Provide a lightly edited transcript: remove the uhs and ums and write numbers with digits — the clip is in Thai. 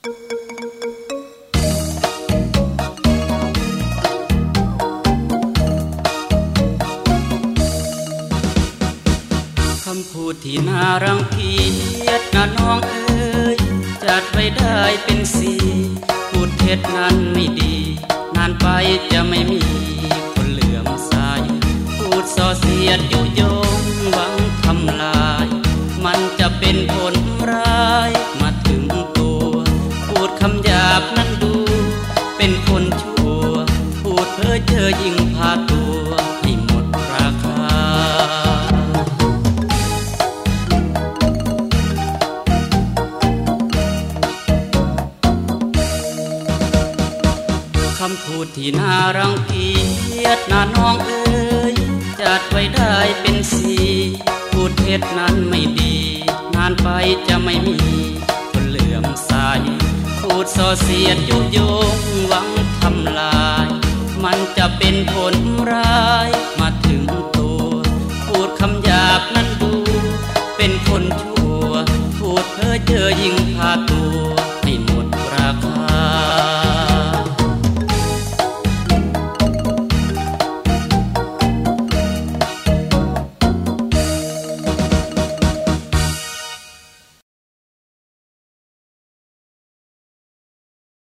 คำพูดที่น่ารังเกียจนะน้องเอ๋ยจัดไว้ได้เป็นสีพูดเท็จนั้นไม่ดีนานไปจะไม่มีคนเหลื่อมใสพูดส่อเสียดยุยงหวังทำลายมันจะเป็นผลร้ายมาถึงตัวพูดคำหยาบนั้นดูเป็นคนชั่วพูดเพ้อเจ้อยิ่งพาตัวให้หมดราคาคำพูดที่น่ารังเกียจนะน้องเอ๋ยจัดไว้ได้เป็นสีพูดเท็จนั้นไม่ดีนานไปจะไม่มีคนเหลื่อมใสพูดส่อเสียดยุยงหวังทำลายมันจะเป็นผลร้ายมาถึงตัวพูดคำหยาบนั้นดูเป็นคนชั่วพูดเพ้อเจ้อยิ่งพาตัว